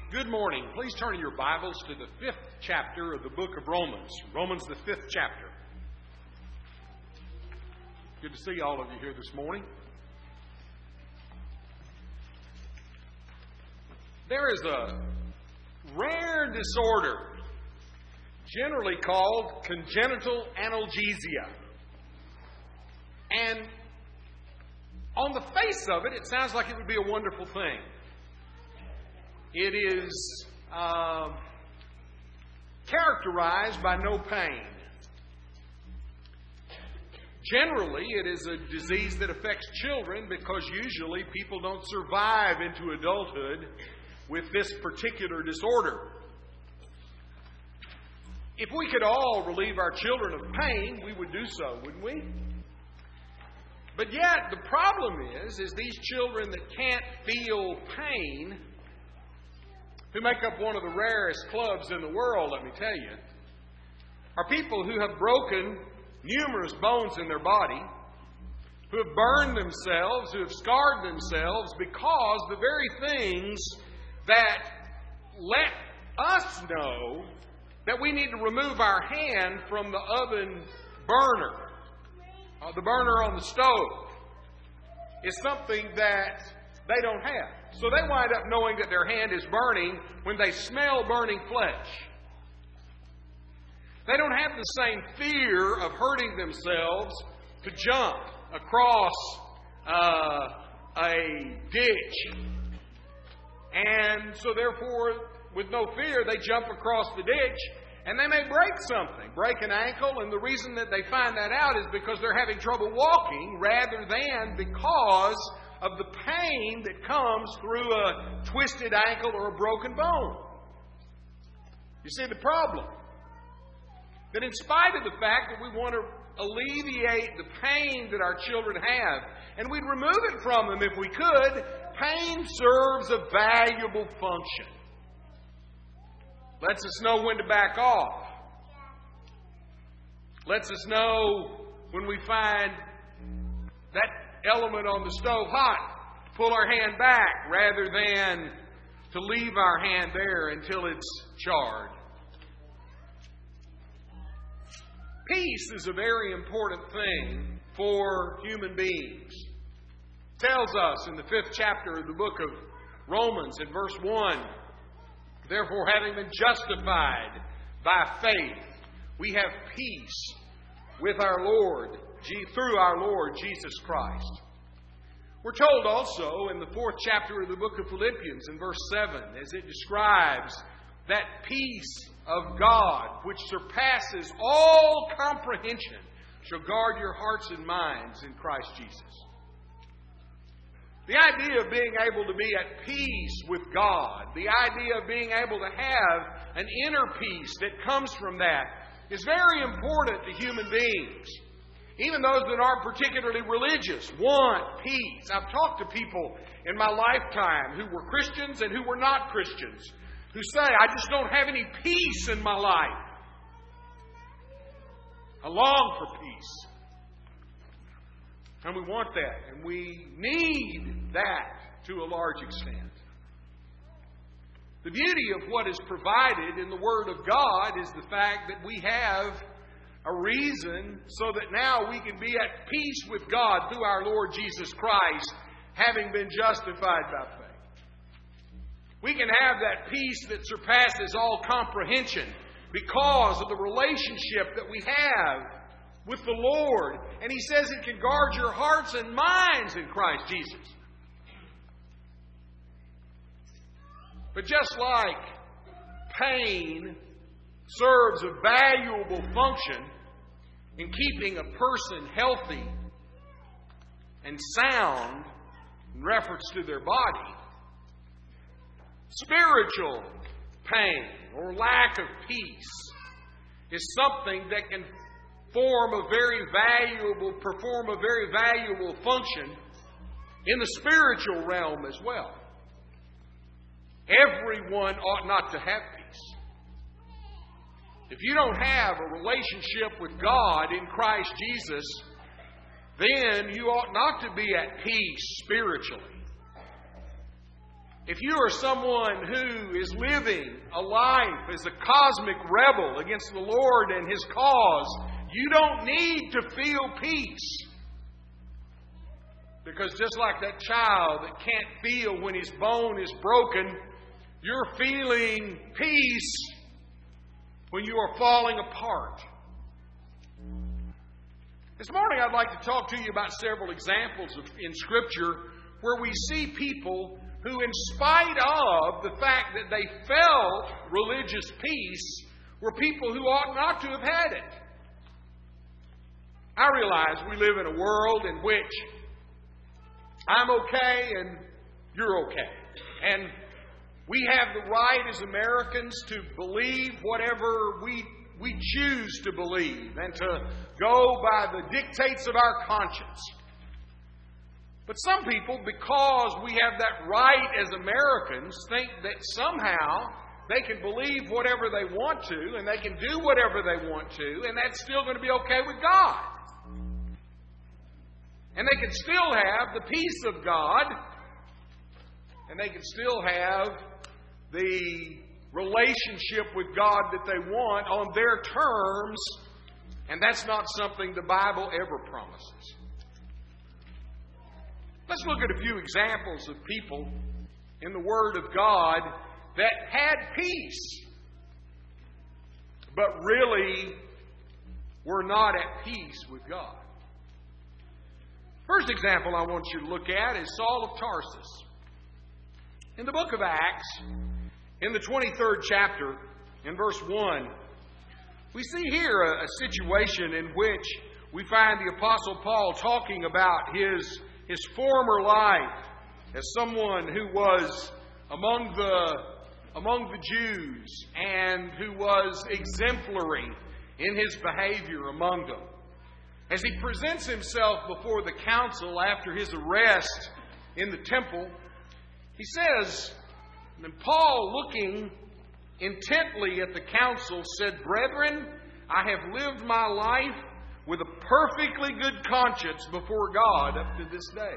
Good morning. Please turn in your Bibles to the 5th chapter of the book of Romans. Romans, the 5th chapter. Good to see all of you here this morning. There is a rare disorder, generally called congenital analgesia. And on the face of it, it sounds like it would be a wonderful thing. It is characterized by no pain. Generally, it is a disease that affects children because usually people don't survive into adulthood with this particular disorder. If we could all relieve our children of pain, we would do so, wouldn't we? But yet, the problem is these children that can't feel pain, who make up one of the rarest clubs in the world, let me tell you, are people who have broken numerous bones in their body, who have burned themselves, who have scarred themselves because the very things that let us know that we need to remove our hand from the oven burner, the burner on the stove, is something that they don't have. So they wind up knowing that their hand is burning when they smell burning flesh. They don't have the same fear of hurting themselves to jump across a ditch. And so therefore, with no fear, they jump across the ditch and they may break something, break an ankle. And the reason that they find that out is because they're having trouble walking rather than because of the pain that comes through a twisted ankle or a broken bone. You see the problem? That in spite of the fact that we want to alleviate the pain that our children have, and we'd remove it from them if we could, pain serves a valuable function. Lets us know when to back off. Lets us know when we find that element on the stove hot, pull our hand back rather than to leave our hand there until it's charred. Peace is a very important thing for human beings. It tells us in the 5th chapter of the book of Romans in verse 1, therefore, having been justified by faith, we have peace with our Lord, through our Lord Jesus Christ. We're told also in the 4th chapter of the book of Philippians in verse 7, as it describes that peace of God, which surpasses all comprehension, shall guard your hearts and minds in Christ Jesus. The idea of being able to be at peace with God, the idea of being able to have an inner peace that comes from that, is very important to human beings. Even those that aren't particularly religious want peace. I've talked to people in my lifetime who were Christians and who were not Christians, who say, I just don't have any peace in my life. I long for peace. And we want that. And we need that to a large extent. The beauty of what is provided in the Word of God is the fact that we have a reason so that now we can be at peace with God through our Lord Jesus Christ, having been justified by faith. We can have that peace that surpasses all comprehension because of the relationship that we have with the Lord. And He says it can guard your hearts and minds in Christ Jesus. But just like pain serves a valuable function in keeping a person healthy and sound in reference to their body, spiritual pain or lack of peace is something that can perform a very valuable function in the spiritual realm as well. Everyone ought not to have peace. If you don't have a relationship with God in Christ Jesus, then you ought not to be at peace spiritually. If you are someone who is living a life as a cosmic rebel against the Lord and His cause, you don't need to feel peace. Because just like that child that can't feel when his bone is broken, you're feeling peace when you are falling apart. This morning I'd like to talk to you about several examples in Scripture where we see people who, in spite of the fact that they felt religious peace, were people who ought not to have had it. I realize we live in a world in which I'm okay and you're okay. And we have the right as Americans to believe whatever we choose to believe and to go by the dictates of our conscience. But some people, because we have that right as Americans, think that somehow they can believe whatever they want to and they can do whatever they want to, and that's still going to be okay with God. And they can still have the peace of God, and they can still have the relationship with God that they want on their terms, and that's not something the Bible ever promises. Let's look at a few examples of people in the Word of God that had peace, but really were not at peace with God. First example I want you to look at is Saul of Tarsus. In the book of Acts, in the 23rd chapter, in verse 1, we see here a situation in which we find the Apostle Paul talking about his former life as someone who was among the Jews and who was exemplary in his behavior among them. As he presents himself before the council after his arrest in the temple, he says, and Paul, looking intently at the council, said, "Brethren, I have lived my life with a perfectly good conscience before God up to this day."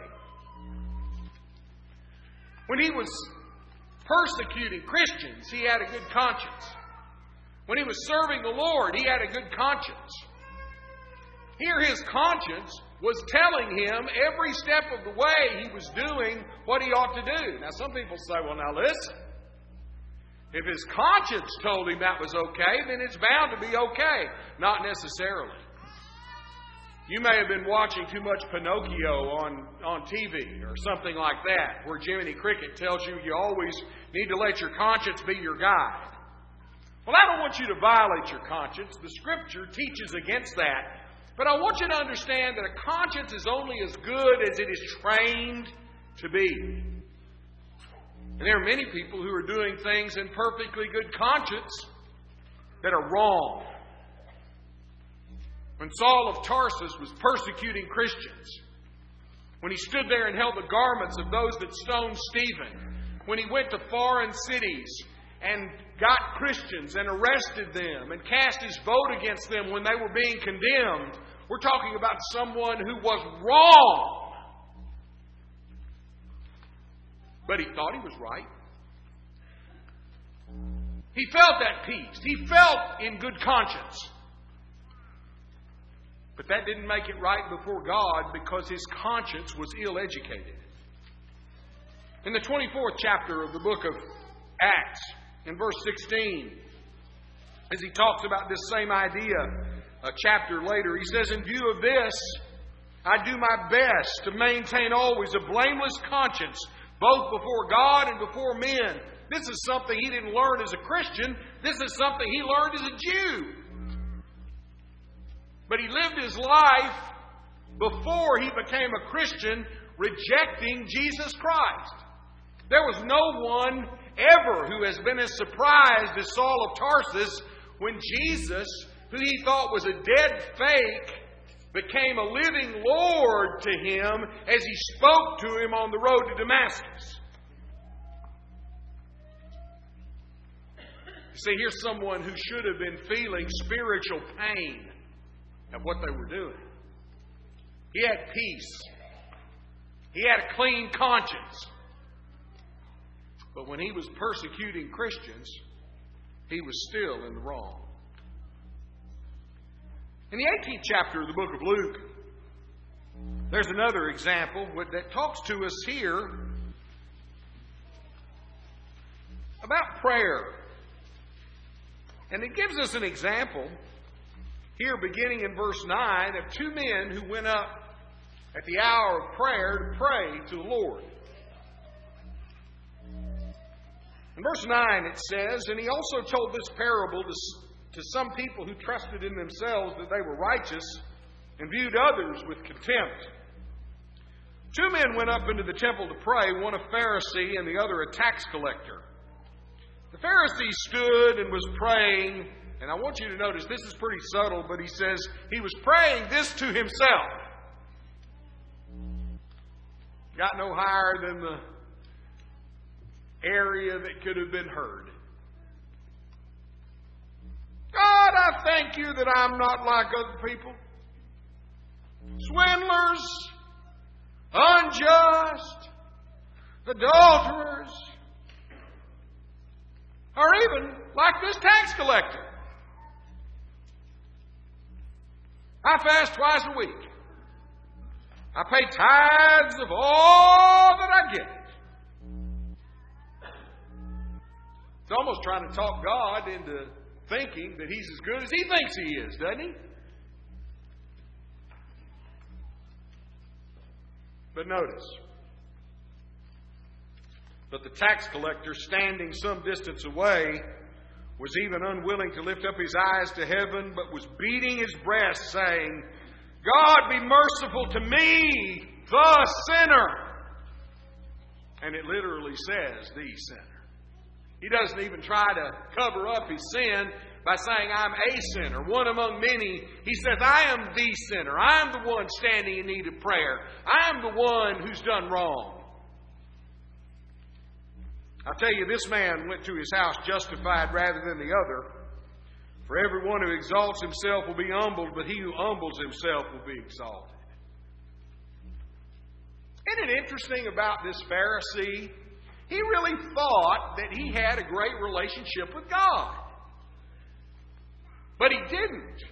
When he was persecuting Christians, he had a good conscience. When he was serving the Lord, he had a good conscience. Here his conscience was telling him every step of the way he was doing what he ought to do. Now some people say, well, now listen. If his conscience told him that was okay, then it's bound to be okay. Not necessarily. You may have been watching too much Pinocchio on TV or something like that, where Jiminy Cricket tells you you always need to let your conscience be your guide. Well, I don't want you to violate your conscience. The Scripture teaches against that. But I want you to understand that a conscience is only as good as it is trained to be. And there are many people who are doing things in perfectly good conscience that are wrong. When Saul of Tarsus was persecuting Christians, when he stood there and held the garments of those that stoned Stephen, when he went to foreign cities and got Christians and arrested them and cast his vote against them when they were being condemned, we're talking about someone who was wrong. But he thought he was right. He felt that peace. He felt in good conscience. But that didn't make it right before God because his conscience was ill-educated. In the 24th chapter of the book of Acts, in verse 16, as he talks about this same idea, a chapter later, he says, "In view of this, I do my best to maintain always a blameless conscience, both before God and before men." This is something he didn't learn as a Christian. This is something he learned as a Jew. But he lived his life before he became a Christian, rejecting Jesus Christ. There was no one ever who has been as surprised as Saul of Tarsus when Jesus, who he thought was a dead fake, became a living Lord to him as he spoke to him on the road to Damascus. You see, here's someone who should have been feeling spiritual pain at what they were doing. He had peace. He had a clean conscience. But when he was persecuting Christians, he was still in the wrong. In the 18th chapter of the book of Luke, there's another example that talks to us here about prayer. And it gives us an example here beginning in verse 9 of two men who went up at the hour of prayer to pray to the Lord. In verse 9 it says, "And he also told this parable to some people who trusted in themselves that they were righteous and viewed others with contempt. Two men went up into the temple to pray, one a Pharisee and the other a tax collector. The Pharisee stood and was praying, and I want you to notice this is pretty subtle, but he says he was praying this to himself. Got no higher than the area that could have been heard. God, I thank you that I'm not like other people. Swindlers, unjust, adulterers, or even like this tax collector. I fast twice a week. I pay tithes of all that I get. It's almost trying to talk God into thinking that He's as good as He thinks He is, doesn't He? But notice, but the tax collector, standing some distance away, was even unwilling to lift up his eyes to heaven, but was beating his breast, saying, God, be merciful to me, the sinner. And it literally says, the sinner. He doesn't even try to cover up his sin by saying, I'm a sinner, one among many. He says, I am the sinner. I am the one standing in need of prayer. I am the one who's done wrong. I'll tell you, this man went to his house justified rather than the other. For everyone who exalts himself will be humbled, but he who humbles himself will be exalted. Isn't it interesting about this Pharisee? He really thought that he had a great relationship with God. But he didn't.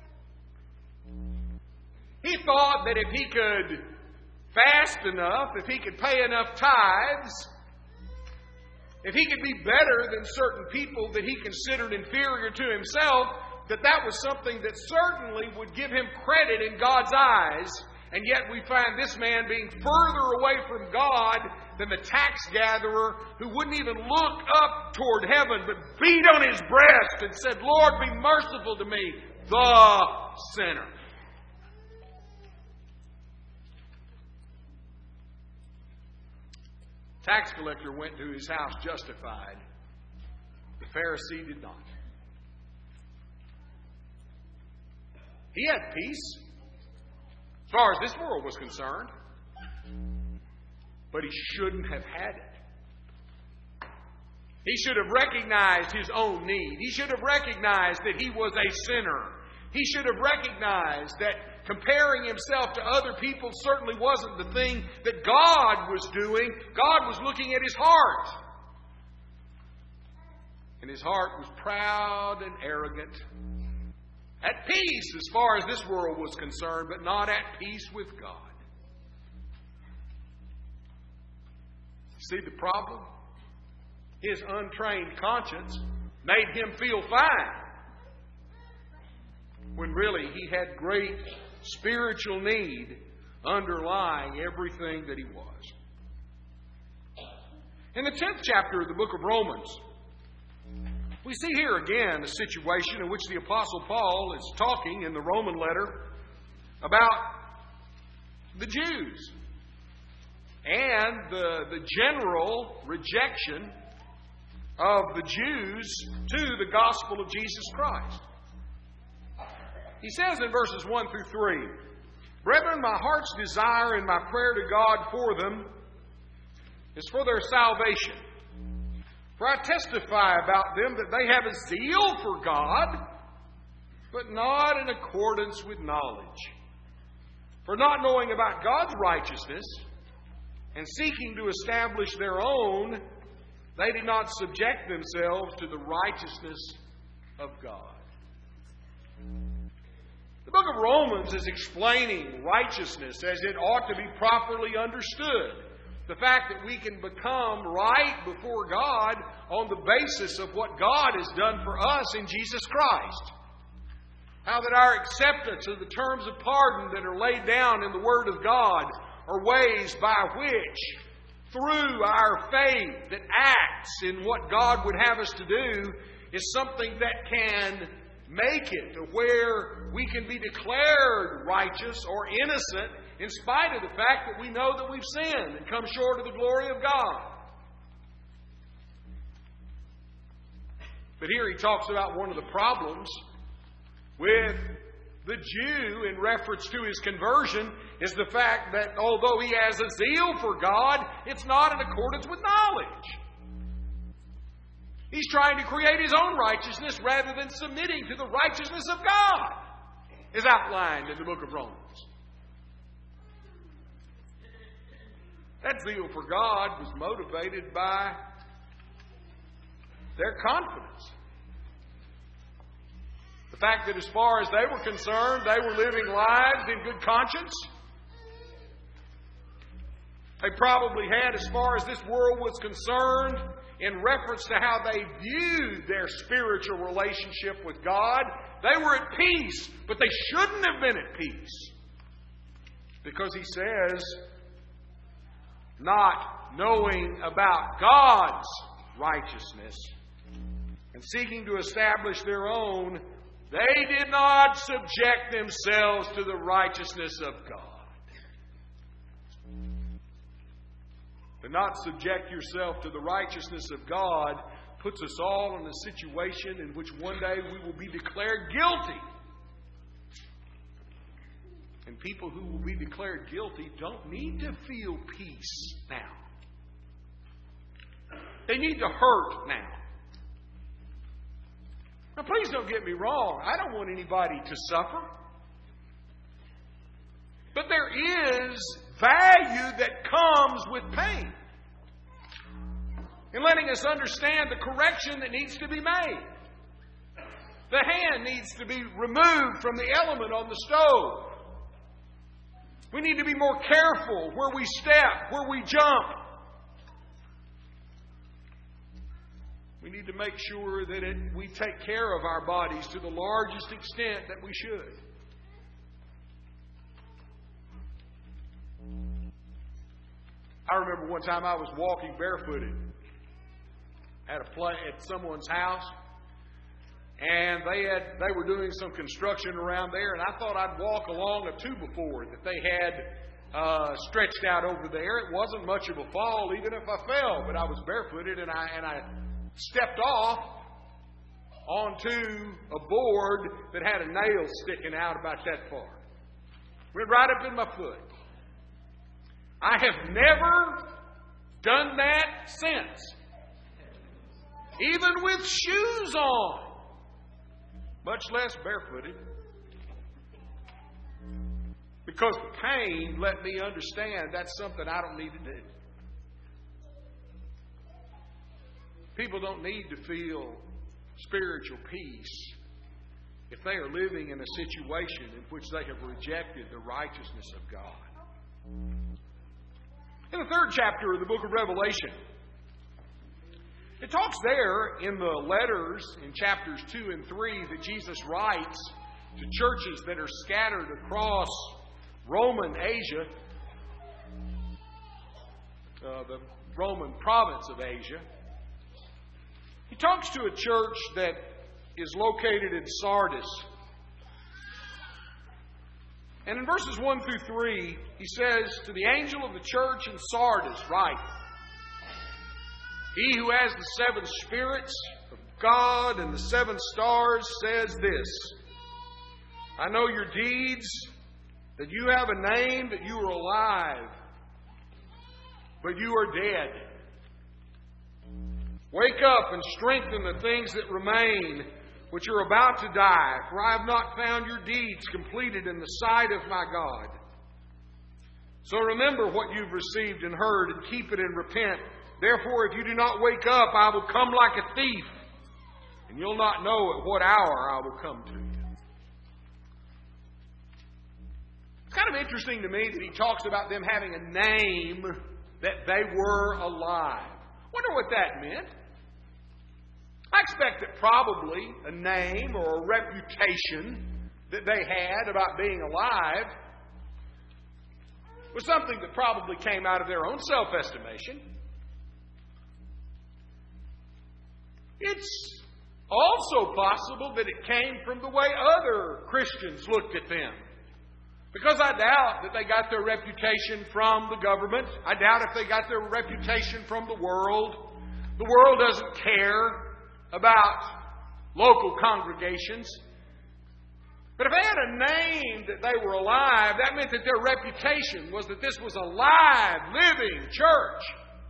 He thought that if he could fast enough, if he could pay enough tithes, if he could be better than certain people that he considered inferior to himself, that was something that certainly would give him credit in God's eyes. And yet we find this man being further away from God than the tax gatherer, who wouldn't even look up toward heaven, but beat on his breast and said, Lord, be merciful to me, the sinner. Tax collector went to his house justified. The Pharisee did not. He had peace, as far as this world was concerned. But he shouldn't have had it. He should have recognized his own need. He should have recognized that he was a sinner. He should have recognized that comparing himself to other people certainly wasn't the thing that God was doing. God was looking at his heart. And his heart was proud and arrogant. At peace as far as this world was concerned, but not at peace with God. See the problem? His untrained conscience made him feel fine, when really he had great spiritual need underlying everything that he was. In the 10th chapter of the book of Romans, we see here again a situation in which the Apostle Paul is talking in the Roman letter about the Jews and the general rejection of the Jews to the gospel of Jesus Christ. He says in verses 1 through 3, Brethren, my heart's desire and my prayer to God for them is for their salvation. For I testify about them that they have a zeal for God, but not in accordance with knowledge. For not knowing about God's righteousness, and seeking to establish their own, They did not subject themselves to the righteousness of God. The book of Romans is explaining righteousness as it ought to be properly understood. The fact that we can become right before God on the basis of what God has done for us in Jesus Christ. How that our acceptance of the terms of pardon that are laid down in the Word of God are ways by which, through our faith that acts in what God would have us to do, is something that can make it to where we can be declared righteous or innocent in spite of the fact that we know that we've sinned and come short of the glory of God. But here he talks about one of the problems with the Jew in reference to his conversion is the fact that although he has a zeal for God, it's not in accordance with knowledge. He's trying to create his own righteousness rather than submitting to the righteousness of God, as outlined in the book of Romans. That zeal for God was motivated by their confidence. The fact that as far as they were concerned, they were living lives in good conscience. They probably had, as far as this world was concerned, in reference to how they viewed their spiritual relationship with God, they were at peace, but they shouldn't have been at peace. Because he says, not knowing about God's righteousness and seeking to establish their own, they did not subject themselves to the righteousness of God. To not subject yourself to the righteousness of God puts us all in a situation in which one day we will be declared guilty. And people who will be declared guilty don't need to feel peace now. They need to hurt now. Now, please don't get me wrong. I don't want anybody to suffer. But there is value that comes with pain. In letting us understand the correction that needs to be made. The hand needs to be removed from the element on the stove. We need to be more careful where we step, where we jump. We need to make sure that we take care of our bodies to the largest extent that we should. I remember one time I was walking barefooted at someone's house, and they were doing some construction around there, and I thought I'd walk along a 2x4 that they had stretched out over there. It wasn't much of a fall, even if I fell, but I was barefooted, and I stepped off onto a board that had a nail sticking out about that far. Went right up in my foot. I have never done that since. Even with shoes on. Much less barefooted. Because the pain let me understand that's something I don't need to do. People don't need to feel spiritual peace if they are living in a situation in which they have rejected the righteousness of God. In the 3rd chapter of the book of Revelation, it talks there in the letters in chapters 2 and 3 that Jesus writes to churches that are scattered across Roman Asia, the Roman province of Asia. He talks to a church that is located in Sardis. And in verses 1 through 3, he says, to the angel of the church in Sardis, write, he who has the 7 spirits of God and the 7 stars says this, I know your deeds, that you have a name, that you are alive, but you are dead. Wake up and strengthen the things that remain, which are about to die, for I have not found your deeds completed in the sight of my God. So remember what you've received and heard, and keep it and repent. Therefore, if you do not wake up, I will come like a thief, and you'll not know at what hour I will come to you. It's kind of interesting to me that he talks about them having a name that they were alive. Wonder what that meant. I expect that probably a name or a reputation that they had about being alive was something that probably came out of their own self-estimation. It's also possible that it came from the way other Christians looked at them. Because I doubt that they got their reputation from the government. I doubt if they got their reputation from the world. The world doesn't care about local congregations. But if they had a name that they were alive, that meant that their reputation was that this was a live, living church.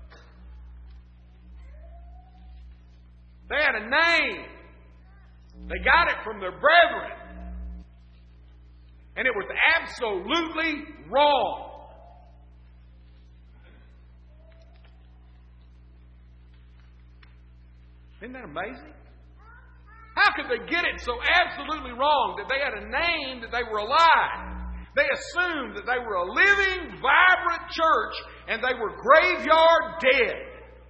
They had a name. They got it from their brethren. And it was absolutely wrong. Isn't that amazing? How could they get it so absolutely wrong that they had a name that they were alive? They assumed that they were a living, vibrant church and they were graveyard dead.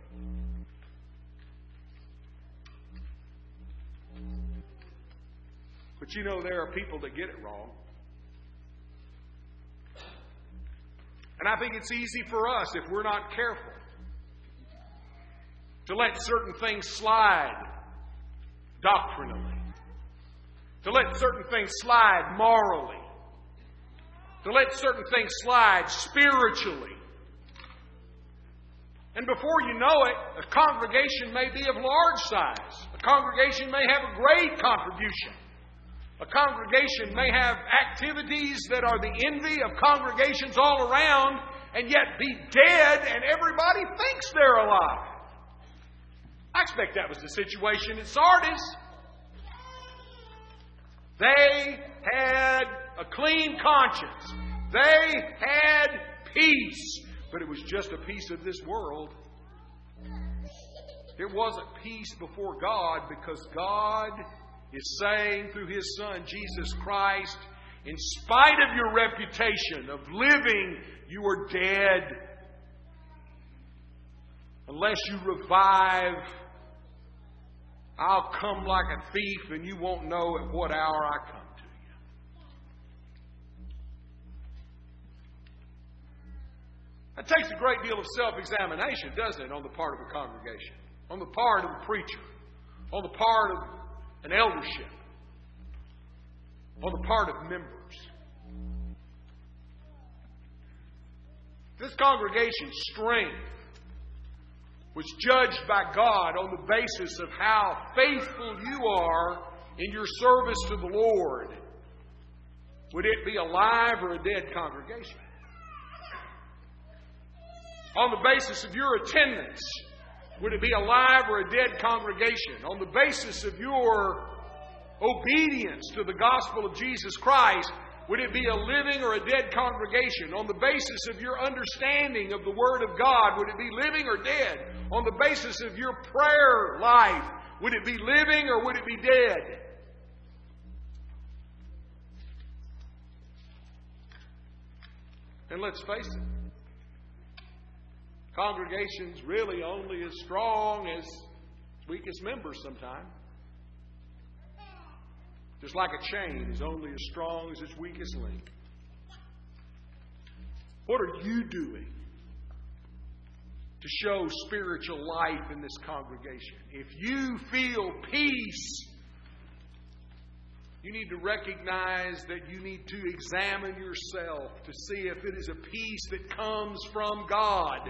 But you know, there are people that get it wrong. And I think it's easy for us, if we're not careful, to let certain things slide doctrinally, to let certain things slide morally, to let certain things slide spiritually. And before you know it, a congregation may be of large size. A congregation may have a great contribution. A congregation may have activities that are the envy of congregations all around and yet be dead and everybody thinks they're alive. I expect that was the situation in Sardis. They had a clean conscience. They had peace. But it was just a piece of this world. It wasn't peace before God, because God is saying through His Son, Jesus Christ, in spite of your reputation of living, you are dead. Unless you revive, I'll come like a thief and you won't know at what hour I come to you. That takes a great deal of self-examination, doesn't it, on the part of a congregation, on the part of a preacher, on the part of an eldership, on the part of members. This congregation's strength was judged by God on the basis of how faithful you are in your service to the Lord. Would it be a live or a dead congregation? On the basis of your attendance, would it be a live or a dead congregation? On the basis of your obedience to the gospel of Jesus Christ, would it be a living or a dead congregation? On the basis of your understanding of the Word of God, would it be living or dead? On the basis of your prayer life, would it be living or would it be dead? And let's face it, congregation's really only as strong as its weakest members sometimes. Just like a chain is only as strong as its weakest link. What are you doing to show spiritual life in this congregation? If you feel peace, you need to recognize that you need to examine yourself to see if it is a peace that comes from God.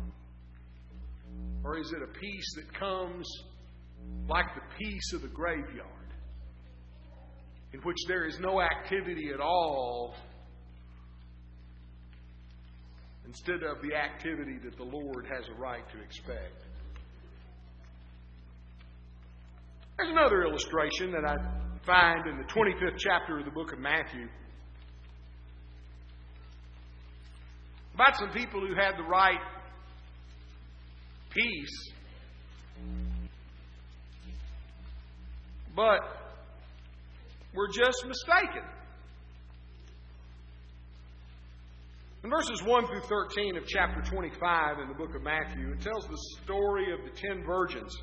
Or is it a peace that comes like the peace of the graveyard, in which there is no activity at all, instead of the activity that the Lord has a right to expect? There's another illustration that I find in the 25th chapter of the book of Matthew about some people who had the right peace. But we're just mistaken. In verses 1 through 13 of chapter 25 in the book of Matthew, it tells the story of the 10 virgins.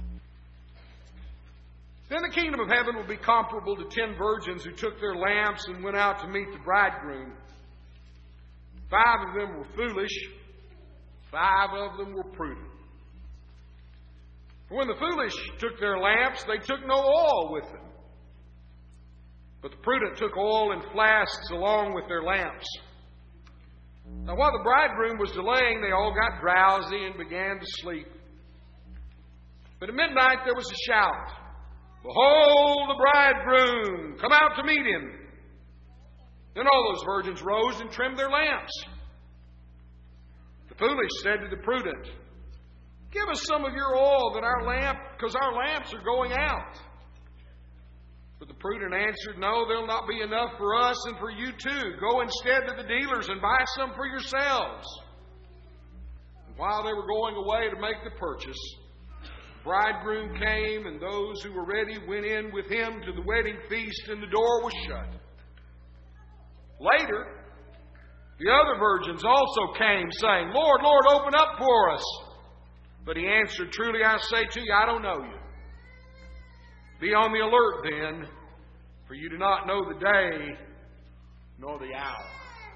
Then the kingdom of heaven will be comparable to 10 virgins who took their lamps and went out to meet the bridegroom. 5 of them were foolish, 5 of them were prudent. For when the foolish took their lamps, they took no oil with them. But the prudent took oil in flasks along with their lamps. Now while the bridegroom was delaying, they all got drowsy and began to sleep. But at midnight there was a shout, "Behold, the bridegroom! Come out to meet him!" Then all those virgins rose and trimmed their lamps. The foolish said to the prudent, "Give us some of your oil because our lamps are going out." But the prudent answered, "No, there'll not be enough for us and for you too. Go instead to the dealers and buy some for yourselves." And while they were going away to make the purchase, the bridegroom came, and those who were ready went in with him to the wedding feast, and the door was shut. Later, the other virgins also came, saying, "Lord, Lord, open up for us." But he answered, "Truly I say to you, I don't know you. Be on the alert then, for you do not know the day nor the hour."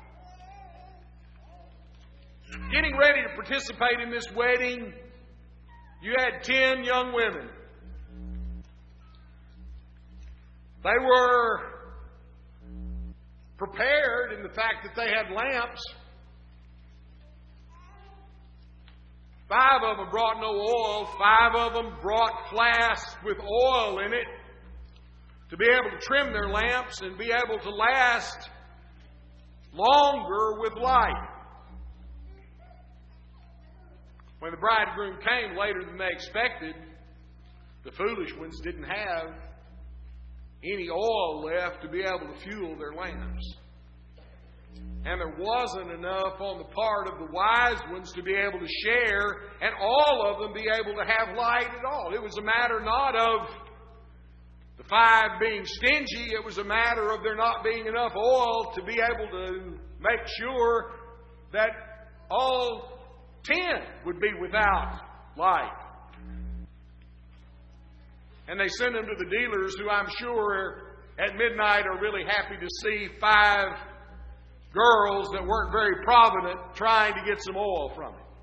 Getting ready to participate in this wedding, you had 10 young women. They were prepared in the fact that they had lamps. 5 of them brought no oil. 5 of them brought flasks with oil in it to be able to trim their lamps and be able to last longer with light. When the bridegroom came later than they expected, the foolish ones didn't have any oil left to be able to fuel their lamps. And there wasn't enough on the part of the wise ones to be able to share and all of them be able to have light at all. It was a matter not of the 5 being stingy. It was a matter of there not being enough oil to be able to make sure that all 10 would be without light. And they send them to the dealers, who I'm sure at midnight are really happy to see 5 girls that weren't very provident trying to get some oil from him.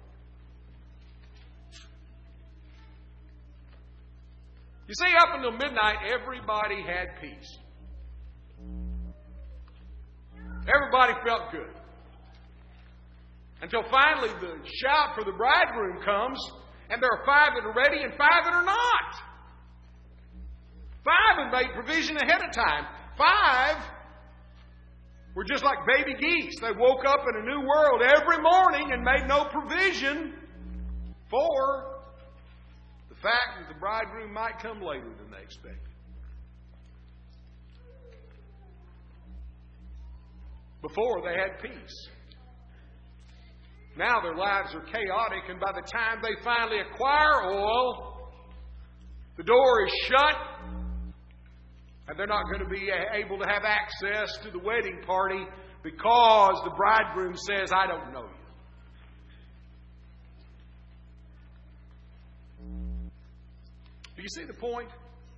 You see, up until midnight, everybody had peace. Everybody felt good. Until finally the shout for the bridegroom comes, and there are 5 that are ready and 5 that are not. 5 had made provision ahead of time. 5 were just like baby geese. They woke up in a new world every morning and made no provision for the fact that the bridegroom might come later than they expected. Before, they had peace. Now their lives are chaotic, and by the time they finally acquire oil, the door is shut, and they're not going to be able to have access to the wedding party because the bridegroom says, "I don't know you." Do you see the point?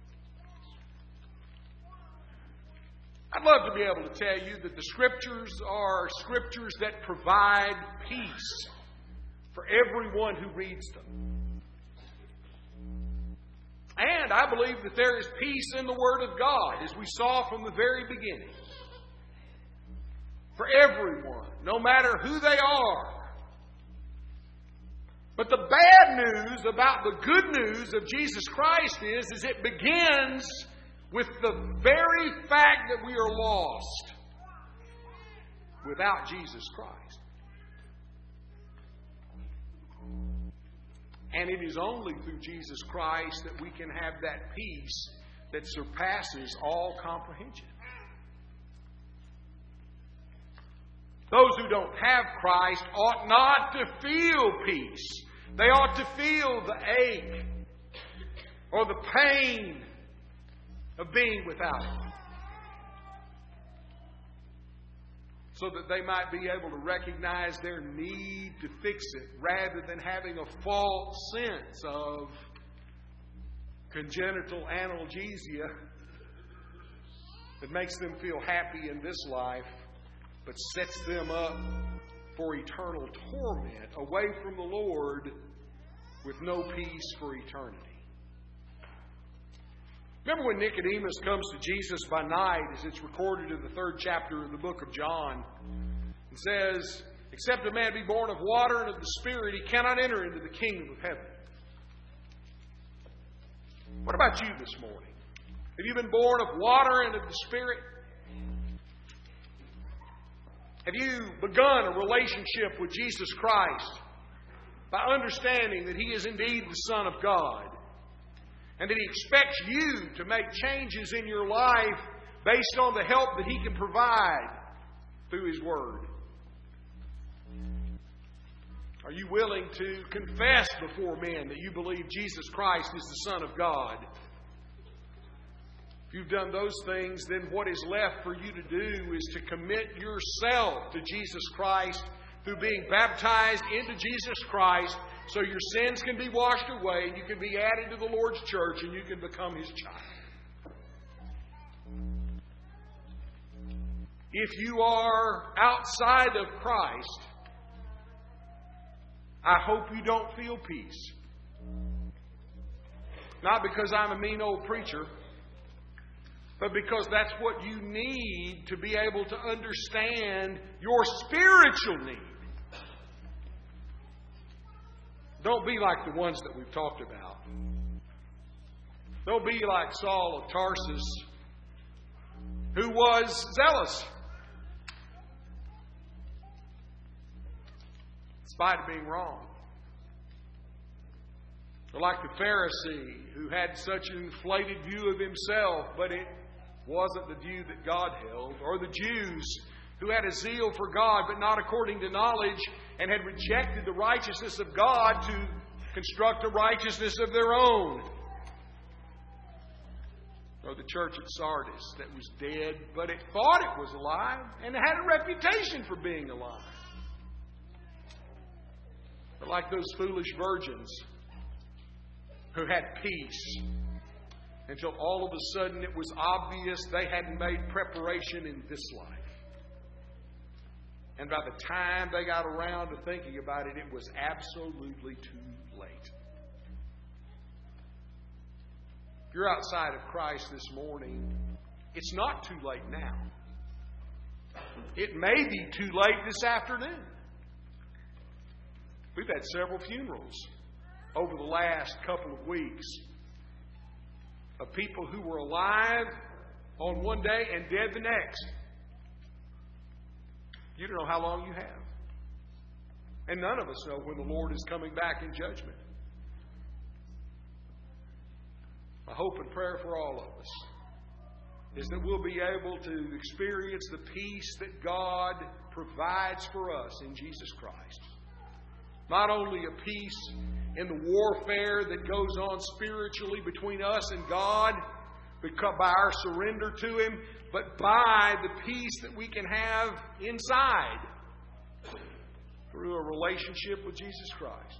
I'd love to be able to tell you that the Scriptures are Scriptures that provide peace for everyone who reads them. And I believe that there is peace in the Word of God, as we saw from the very beginning. For everyone, no matter who they are. But the bad news about the good news of Jesus Christ is it begins with the very fact that we are lost without Jesus Christ. And it is only through Jesus Christ that we can have that peace that surpasses all comprehension. Those who don't have Christ ought not to feel peace, They ought to feel the ache or the pain of being without it, so that they might be able to recognize their need to fix it rather than having a false sense of congenital analgesia that makes them feel happy in this life but sets them up for eternal torment away from the Lord with no peace for eternity. Remember when Nicodemus comes to Jesus by night, as it's recorded in the 3rd chapter of the book of John, and says, "Except a man be born of water and of the Spirit, he cannot enter into the kingdom of heaven." What about you this morning? Have you been born of water and of the Spirit? Have you begun a relationship with Jesus Christ by understanding that He is indeed the Son of God, and that He expects you to make changes in your life based on the help that He can provide through His Word? Are you willing to confess before men that you believe Jesus Christ is the Son of God? If you've done those things, then what is left for you to do is to commit yourself to Jesus Christ through being baptized into Jesus Christ, so your sins can be washed away and you can be added to the Lord's church and you can become His child. If you are outside of Christ, I hope you don't feel peace. Not because I'm a mean old preacher, but because that's what you need to be able to understand your spiritual need. Don't be like the ones that we've talked about. Don't be like Saul of Tarsus, who was zealous, in spite of being wrong. Or like the Pharisee, who had such an inflated view of himself, but it wasn't the view that God held. Or the Jews, who had a zeal for God, but not according to knowledge, and had rejected the righteousness of God to construct a righteousness of their own. Or the church at Sardis that was dead, but it thought it was alive, and it had a reputation for being alive. But like those foolish virgins who had peace until all of a sudden it was obvious they hadn't made preparation in this life. And by the time they got around to thinking about it, it was absolutely too late. If you're outside of Christ this morning, it's not too late now. It may be too late this afternoon. We've had several funerals over the last couple of weeks of people who were alive on one day and dead the next. You don't know how long you have. And none of us know when the Lord is coming back in judgment. My hope and prayer for all of us is that we'll be able to experience the peace that God provides for us in Jesus Christ. Not only a peace in the warfare that goes on spiritually between us and God by our surrender to Him, but by the peace that we can have inside through a relationship with Jesus Christ.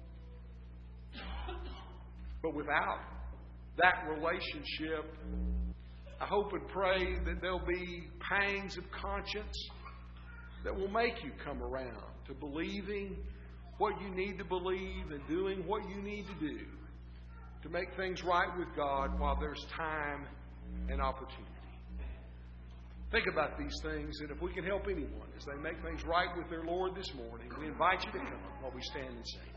But without that relationship, I hope and pray that there'll be pangs of conscience that will make you come around to believing what you need to believe and doing what you need to do to make things right with God while there's time and opportunity. Think about these things, and if we can help anyone as they make things right with their Lord this morning, we invite you to come while we stand and sing.